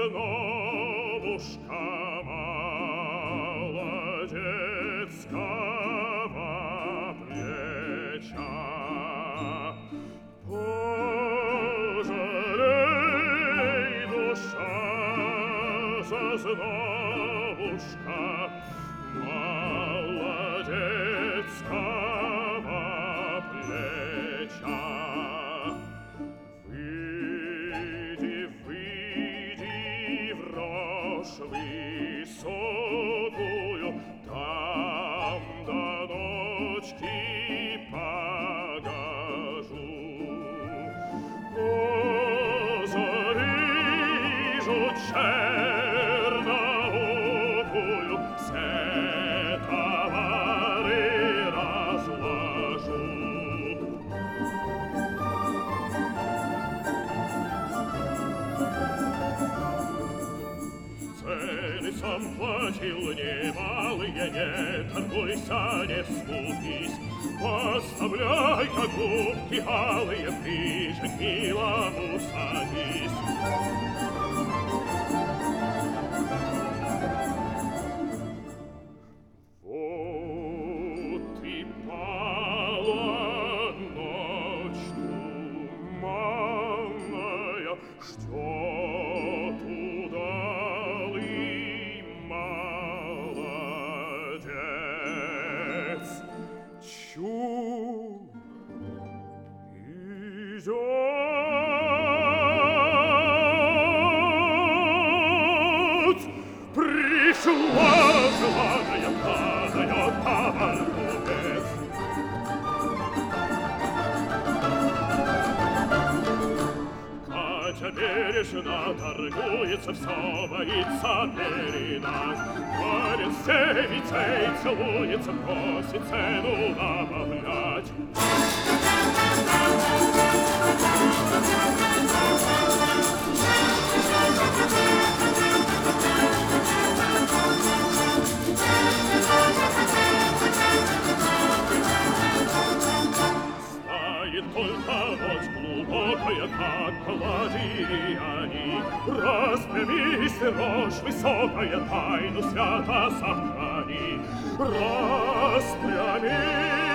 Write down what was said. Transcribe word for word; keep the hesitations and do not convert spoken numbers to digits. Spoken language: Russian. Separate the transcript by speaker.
Speaker 1: Сосновушка молодецкого плеча. Пожалей, душа, Сосновушка молодецкого плеча. Выйди, выйди в рожь высокую, там до ночки погожу. Позарижу черноокую, все товары разложу. Цены сам платил немалые, не торгуйся, не скупись. Поставляй-ка губки алые, ближе к милому садись. Вот и пала ночь туманная, ждет удалый молодец. Чу идет, пришла желанная, падает товар купец. Катя бережно торгуется, все боится передать. Парень с девицей целуется, просит цену добавлять. Знает только ночь глубокая, как положили они. Распрямись, рожь высокая, тайну свято сохрани. Распрямись.